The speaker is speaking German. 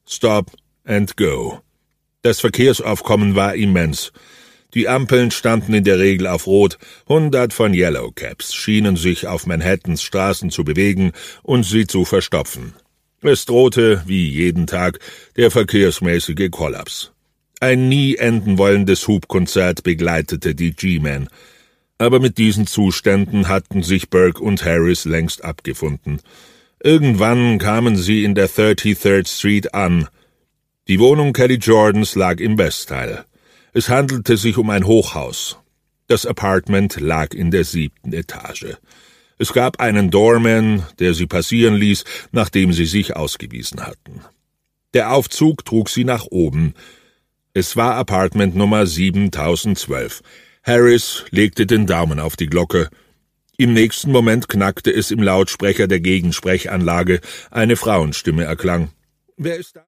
Stop and go. Das Verkehrsaufkommen war immens. Die Ampeln standen in der Regel auf Rot, 100 von Yellowcaps schienen sich auf Manhattans Straßen zu bewegen und sie zu verstopfen. Es drohte, wie jeden Tag, der verkehrsmäßige Kollaps. Ein nie enden wollendes Hubkonzert begleitete die G-Men. Aber mit diesen Zuständen hatten sich Burke und Harris längst abgefunden. Irgendwann kamen sie in der 33rd Street an. Die Wohnung Kelly Jordans lag im Westteil. Es handelte sich um ein Hochhaus. Das Apartment lag in der 7. Etage. Es gab einen Doorman, der sie passieren ließ, nachdem sie sich ausgewiesen hatten. Der Aufzug trug sie nach oben. Es war Apartment Nummer 7012. Harris legte den Daumen auf die Glocke. Im nächsten Moment knackte es im Lautsprecher der Gegensprechanlage. Eine Frauenstimme erklang. »Wer ist da?«